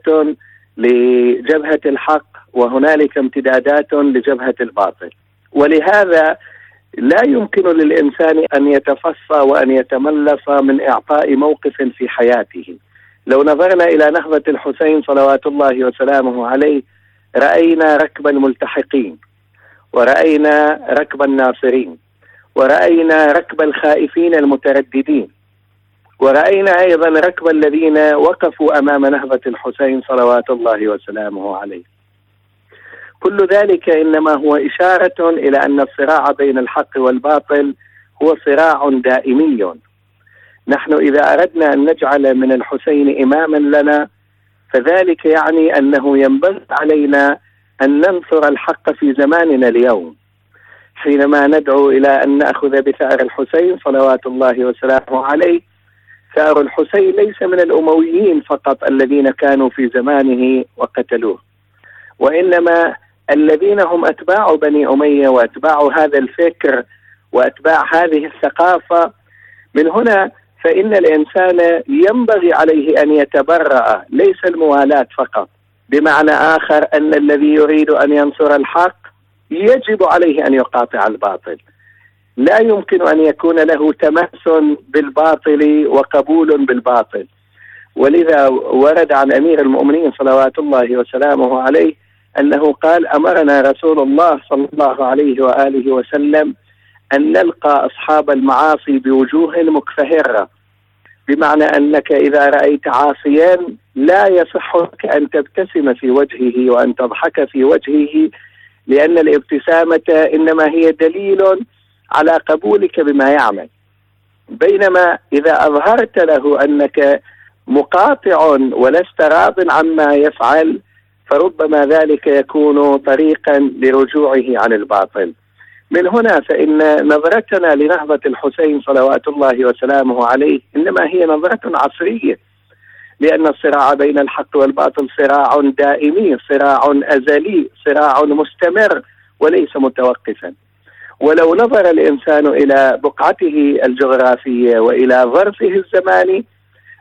لجبهة الحق وهنالك امتدادات لجبهة الباطل، ولهذا لا يمكن للإنسان أن يتفصى وأن يتملص من إعطاء موقف في حياته. لو نظرنا إلى نهضة الحسين صلوات الله وسلامه عليه، رأينا ركب الملتحقين، ورأينا ركب الناصرين، ورأينا ركب الخائفين المترددين، ورأينا أيضا ركب الذين وقفوا أمام نهضة الحسين صلوات الله وسلامه عليه. كل ذلك إنما هو إشارة إلى أن الصراع بين الحق والباطل هو صراع دائمي. نحن إذا أردنا أن نجعل من الحسين إماما لنا، فذلك يعني أنه ينبغي علينا أن ننصر الحق في زماننا اليوم، حينما ندعو إلى أن نأخذ بثأر الحسين صلوات الله وسلامه عليه. ثأر الحسين ليس من الأمويين فقط الذين كانوا في زمانه وقتلوه، وإنما الذين هم أتباع بني أمية وأتباع هذا الفكر وأتباع هذه الثقافة. من هنا فإن الإنسان ينبغي عليه أن يتبرأ، ليس الموالاة فقط، بمعنى آخر أن الذي يريد أن ينصر الحق يجب عليه أن يقاطع الباطل، لا يمكن أن يكون له تماس بالباطل وقبول بالباطل. ولذا ورد عن أمير المؤمنين صلوات الله وسلامه عليه أنه قال: أمرنا رسول الله صلى الله عليه وآله وسلم أن نلقى أصحاب المعاصي بوجوه مكفهرة، بمعنى أنك إذا رأيت عاصيا لا يصح لك أن تبتسم في وجهه وأن تضحك في وجهه، لأن الابتسامة إنما هي دليل على قبولك بما يعمل. بينما إذا أظهرت له أنك مقاطع ولست راض عما يفعل، فربما ذلك يكون طريقا لرجوعه عن الباطل. من هنا فإن نظرتنا لنهضة الحسين صلوات الله وسلامه عليه إنما هي نظرة عصرية، لأن الصراع بين الحق والباطل صراع دائمي، صراع أزلي، صراع مستمر وليس متوقفا. ولو نظر الإنسان إلى بقعته الجغرافية وإلى ظرفه الزماني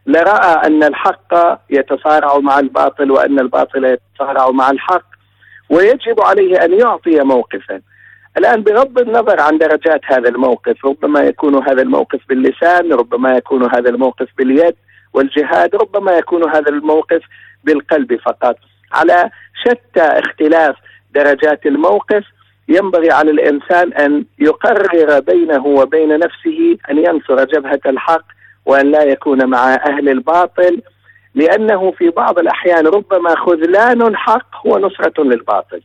لرأى أن الحق يتصارع مع الباطل وأن الباطل يتصارع مع الحق، ويجب عليه أن يعطي موقفا. الآن بغض النظر عن درجات هذا الموقف، ربما يكون هذا الموقف باللسان، ربما يكون هذا الموقف باليد والجهاد، ربما يكون هذا الموقف بالقلب فقط. على شتى اختلاف درجات الموقف ينبغي على الإنسان أن يقرر بينه وبين نفسه أن ينصر جبهة الحق وأن لا يكون مع أهل الباطل، لأنه في بعض الأحيان ربما خذلان الحق هو نصرة للباطل،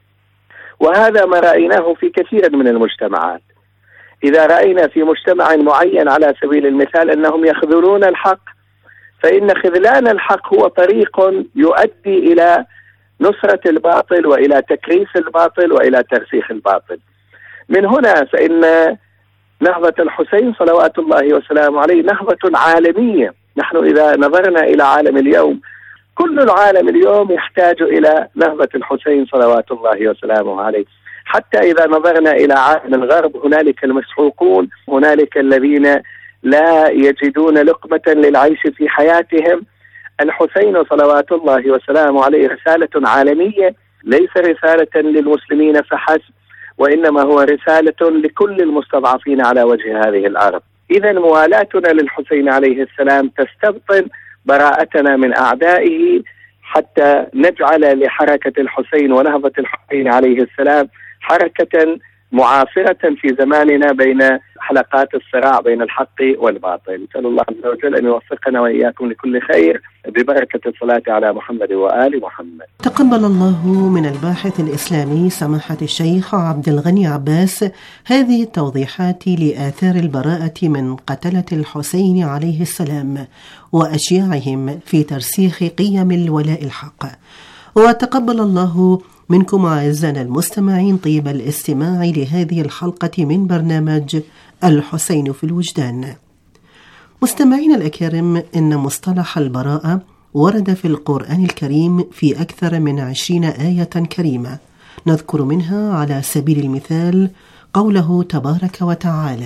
وهذا ما رأيناه في كثير من المجتمعات. إذا رأينا في مجتمع معين على سبيل المثال أنهم يخذلون الحق، فإن خذلان الحق هو طريق يؤدي إلى نصرة الباطل وإلى تكريس الباطل وإلى ترسيخ الباطل. من هنا فإن نهضة الحسين صلوات الله وسلامه عليه نهضة عالمية. نحن إذا نظرنا إلى عالم اليوم، كل العالم اليوم يحتاج إلى نهضة الحسين صلوات الله وسلامه عليه. حتى إذا نظرنا إلى عالم الغرب، هنالك المسحوقون، هنالك الذين لا يجدون لقمة للعيش في حياتهم. الحسين صلوات الله وسلامه عليه رسالة عالمية، ليس رسالة للمسلمين فحسب، وإنما هو رسالة لكل المستضعفين على وجه هذه الأرض. إذن موالاتنا للحسين عليه السلام تستبطن براءتنا من أعدائه، حتى نجعل لحركة الحسين ونهضة الحسين عليه السلام حركة معاصرة في زماننا بين حلقات الصراع بين الحق والباطل. نسأل الله عز وجل أن يوفقنا وإياكم لكل خير ببركة الصلاة على محمد وآل محمد. تقبل الله من الباحث الإسلامي سماحة الشيخ عبد الغني عباس هذه التوضيحات لآثار البراءة من قتلة الحسين عليه السلام وأشياعهم في ترسيخ قيم الولاء الحق. وتقبل الله منكم أعزائنا المستمعين طيب الاستماع لهذه الحلقة من برنامج الحسين في الوجدان. مستمعين الأكارم، إن مصطلح البراءة ورد في القرآن الكريم في أكثر من 20 آية كريمة، نذكر منها على سبيل المثال قوله تبارك وتعالى: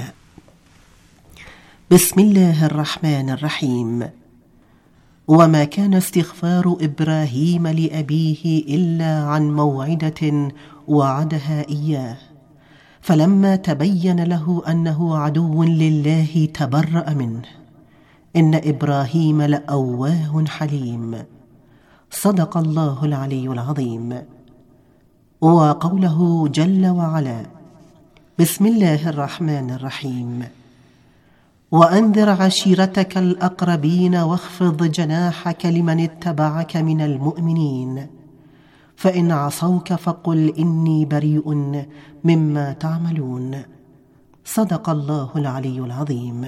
بسم الله الرحمن الرحيم، وما كان استغفار إبراهيم لأبيه إلا عن موعدة وعدها إياه، فلما تبين له أنه عدو لله تبرأ منه، إن إبراهيم لأواه حليم. صدق الله العلي العظيم. وقوله جل وعلا: بسم الله الرحمن الرحيم، وأنذر عشيرتك الأقربين واخفض جناحك لمن اتبعك من المؤمنين، فإن عصوك فقل إني بريء مما تعملون. صدق الله العلي العظيم.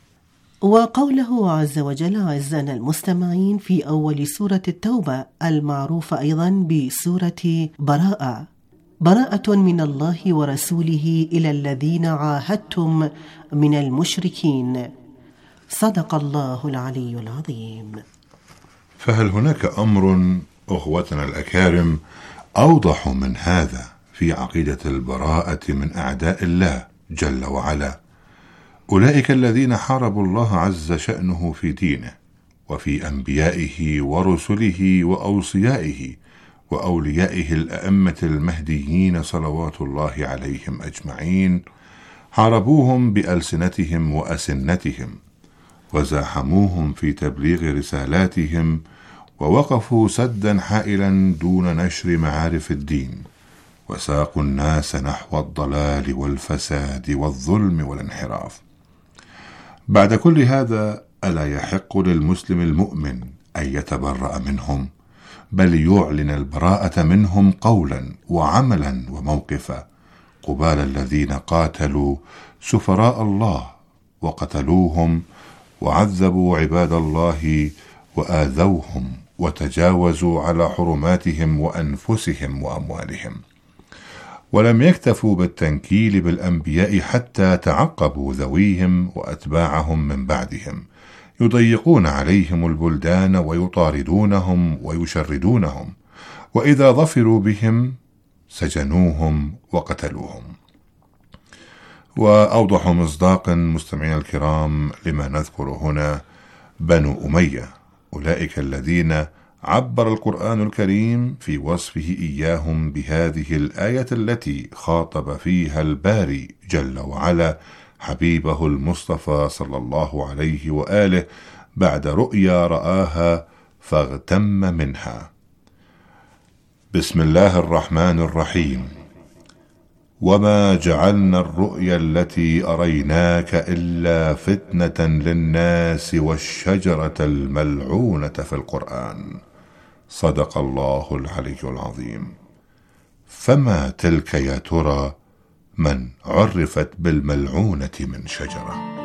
وقوله عز وجل أعزائنا المستمعين في أول سورة التوبة المعروفة أيضا بسورة براءة: براءة من الله ورسوله إلى الذين عاهدتم من المشركين. صدق الله العلي العظيم. فهل هناك أمر أخوتنا الأكارم أوضح من هذا في عقيدة البراءة من أعداء الله جل وعلا؟ أولئك الذين حاربوا الله عز شأنه في دينه وفي أنبيائه ورسله وأوصيائه وأوليائه الأئمة المهديين صلوات الله عليهم أجمعين، حاربوهم بألسنتهم وأسنتهم، وزاحموهم في تبليغ رسالاتهم، ووقفوا سدا حائلا دون نشر معارف الدين، وساقوا الناس نحو الضلال والفساد والظلم والانحراف. بعد كل هذا ألا يحق للمسلم المؤمن أن يتبرأ منهم، بل يعلن البراءة منهم قولا وعملا وموقفا، قبال الذين قاتلوا سفراء الله وقتلوهم وعذبوا عباد الله وآذوهم وتجاوزوا على حرماتهم وأنفسهم وأموالهم. ولم يكتفوا بالتنكيل بالأنبياء حتى تعقبوا ذويهم وأتباعهم من بعدهم، يضيقون عليهم البلدان ويطاردونهم ويشردونهم، وإذا ظفروا بهم سجنوهم وقتلوهم. وأوضح مصداقا مستمعين الكرام لما نذكر هنا بنو أمية، أولئك الذين عبر القرآن الكريم في وصفه إياهم بهذه الآية التي خاطب فيها الباري جل وعلا حبيبه المصطفى صلى الله عليه وآله بعد رؤيا رآها فاغتم منها. بسم الله الرحمن الرحيم. وما جعلنا الرؤيا التي أريناك إلا فتنة للناس والشجرة الملعونة في القرآن. صدق الله العلي العظيم. فما تلك يا ترى من عرفت بالملعونة من شجرة؟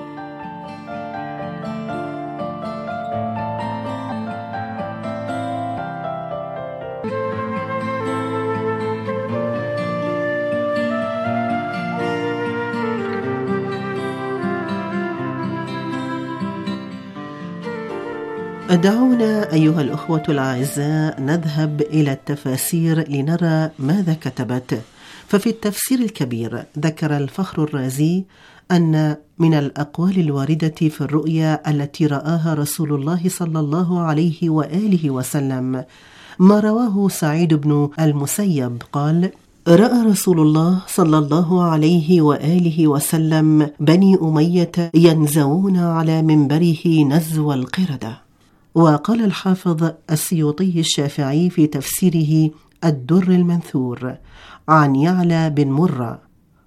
دعونا أيها الأخوة الأعزاء نذهب إلى التفاسير لنرى ماذا كتبت. ففي التفسير الكبير ذكر الفخر الرازي أن من الأقوال الواردة في الرؤيا التي رآها رسول الله صلى الله عليه وآله وسلم ما رواه سعيد بن المسيب قال: رأى رسول الله صلى الله عليه وآله وسلم بني أمية ينزوون على منبره نزو القردة. وقال الحافظ السيوطي الشافعي في تفسيره الدر المنثور عن يعلى بن مرة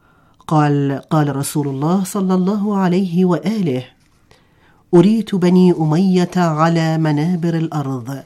قال رسول الله صلى الله عليه وآله: أريت بني أمية على منابر الأرض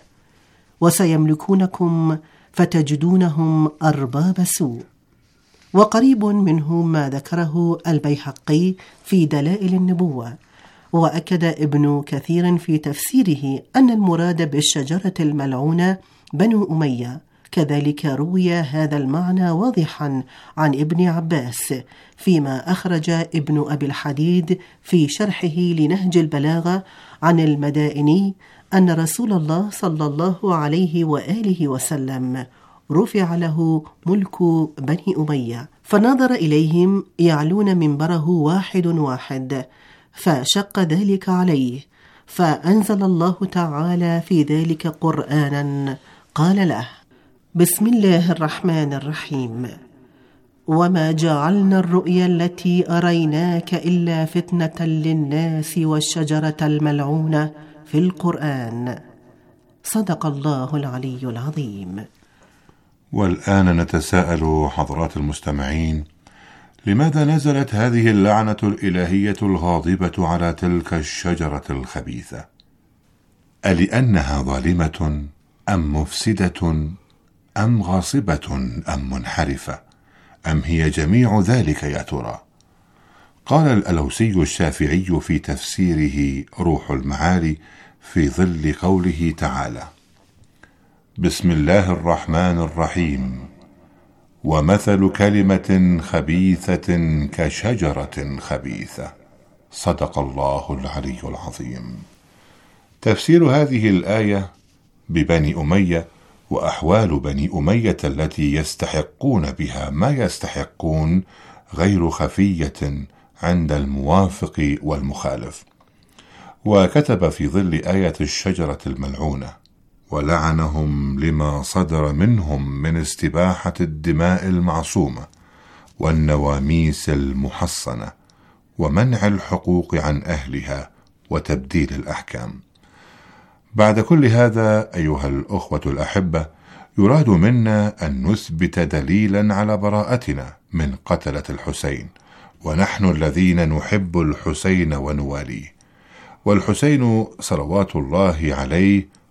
وسيملكونكم فتجدونهم أرباب سوء. وقريب منه ما ذكره البيهقي في دلائل النبوة. وأكد ابن كثير في تفسيره أن المراد بالشجرة الملعونة بنو أمية. كذلك روي هذا المعنى واضحا عن ابن عباس فيما أخرج ابن أبي الحديد في شرحه لنهج البلاغة عن المدائني أن رسول الله صلى الله عليه وآله وسلم رفع له ملك بني أمية فنظر إليهم يعلون منبره واحد واحد فشق ذلك عليه، فأنزل الله تعالى في ذلك قرآنا قال له: بسم الله الرحمن الرحيم. وما جعلنا الرؤيا التي أريناك إلا فتنة للناس والشجرة الملعونة في القرآن. صدق الله العلي العظيم. والآن نتساءل حضرات المستمعين: لماذا نزلت هذه اللعنة الإلهية الغاضبة على تلك الشجرة الخبيثة؟ ألأنها ظالمة أم مفسدة أم غاصبة أم منحرفة أم هي جميع ذلك يا ترى؟ قال الألوسي الشافعي في تفسيره روح المعالي في ظل قوله تعالى: بسم الله الرحمن الرحيم. ومثل كلمة خبيثة كشجرة خبيثة. صدق الله العلي العظيم. تفسير هذه الآية ببني أمية وأحوال بني أمية التي يستحقون بها ما يستحقون غير خفية عند الموافق والمخالف. وكتب في ظل آية الشجرة الملعونة: ولعنهم لما صدر منهم من استباحة الدماء المعصومة والنواميس المحصنة ومنع الحقوق عن أهلها وتبديل الأحكام. بعد كل هذا أيها الأخوة الأحبة، يراد منا أن نثبت دليلا على براءتنا من قتلة الحسين، ونحن الذين نحب الحسين ونواليه. والحسين صلوات الله عليه